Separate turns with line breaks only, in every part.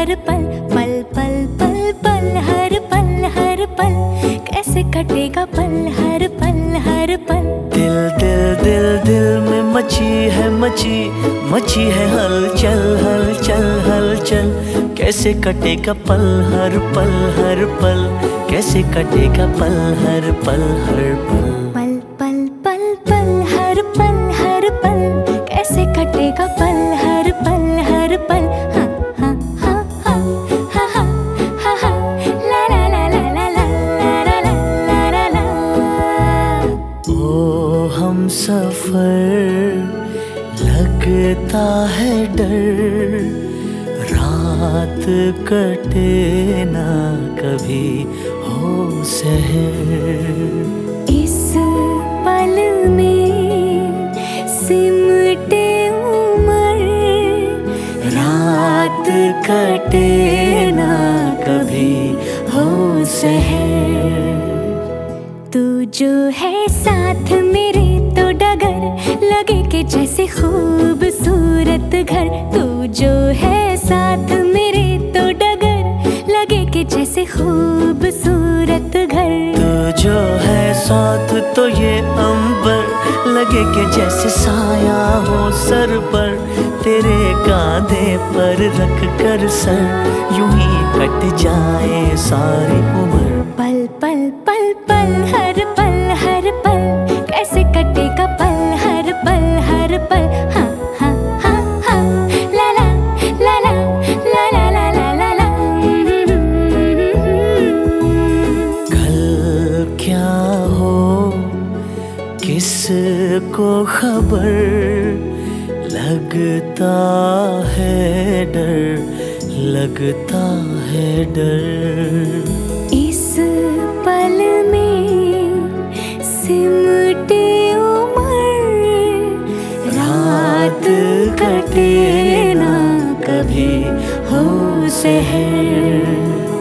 हर पल, पल पल पल पल हर पल हर पल, कैसे कटेगा पल हर पल हर पल।
दिल दिल दिल दिल में मची है हलचल हलचल हलचल, कैसे कटेगा पल हर पल हर पल, कैसे कटेगा पल हर पल हर पल।
पल पल पल पल हर पल हर पल, कैसे कटेगा पल हर पल हर पल। हाँ हाँ हाँ हाँ हाँ हाँ हाँ हाँ ला ला ला ला ला ला ला ला ला ला।
ओ हम सफर लगता है डर, रात कटे ना कभी हो सहर।
इस पल में सिमटे उम्र,
रात कटे ना कभी हो सहर।
तू जो है साथ मेरे तो डगर लगे कि जैसे खूबसूरत घर। तू जो है साथ मेरे तो डगर लगे कि जैसे खूबसूरत घर।
तू जो है साथ तो ये अंबर लगे कि जैसे साया हो सर पर। तेरे कांधे पर रख कर सर यूं ही कट जाए सारी उम्र।
पल पल पल पल हर पल हर पल, कैसे कटेगा पल हर पल हर पल। हाँ हाँ हाँ हाँ ला ला ला ला ला ला ला ला ला ला।
कल क्या हो किसको खबर, लगता है डर लगता है डर।
इस पल में सिमटे उम्र,
रात कटे ना कभी हो सहर।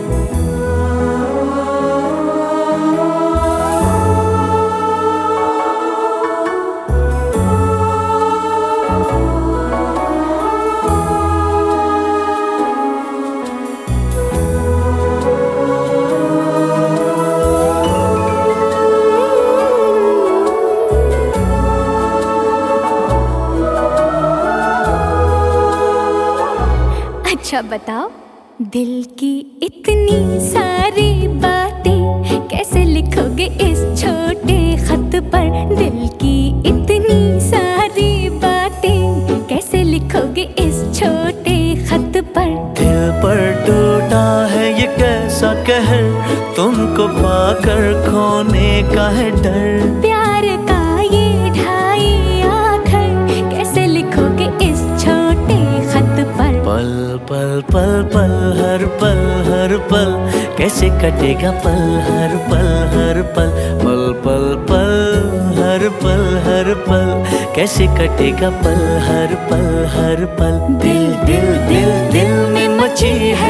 अच्छा बताओ, दिल की इतनी सारी बातें कैसे लिखोगे इस छोटे खत पर। दिल की इतनी सारी बातें कैसे लिखोगे इस छोटे खत पर।
दिल पर टूटा है ये कैसा कहर, तुमको पाकर खोने का है डर।
प्यार का ये ढाई आखर कैसे लिखोगे इस छोटे खत पर।
पल पल पल पल हर पल हर पल, कैसे कटेगा पल हर पल हर पल। पल पल पल हर पल हर पल, कैसे कटेगा पल हर पल हर पल। दिल दिल दिल दिल में मची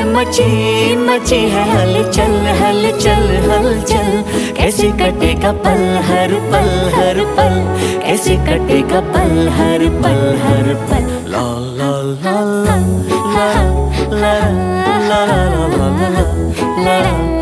है हलचल हलचल हलचल, कैसे कटेगा पल हर पल हर पल, कैसे कटेगा पल हर पल हर पल। ला ला ला ला ला ला ला ला ला ला ला ला ला।